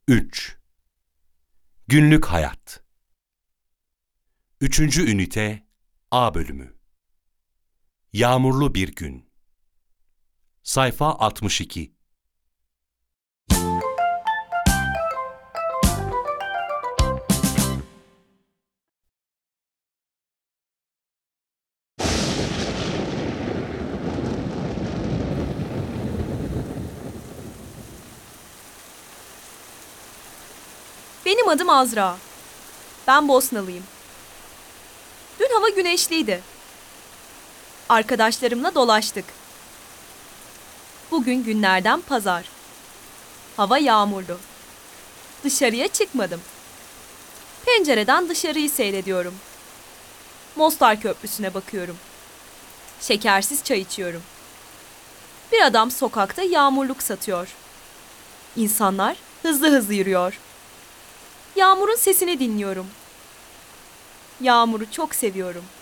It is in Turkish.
3. Günlük hayat. 3. ünite A bölümü. Yağmurlu bir gün. Sayfa 62. Benim adım Azra. Ben Bosnalıyım. Dün hava güneşliydi. Arkadaşlarımla dolaştık. Bugün günlerden pazar. Hava yağmurlu. Dışarıya çıkmadım. Pencereden dışarıyı seyrediyorum. Mostar Köprüsü'ne bakıyorum. Şekersiz çay içiyorum. Bir adam sokakta yağmurluk satıyor. İnsanlar hızlı hızlı yürüyor. Yağmurun sesini dinliyorum. Yağmuru çok seviyorum.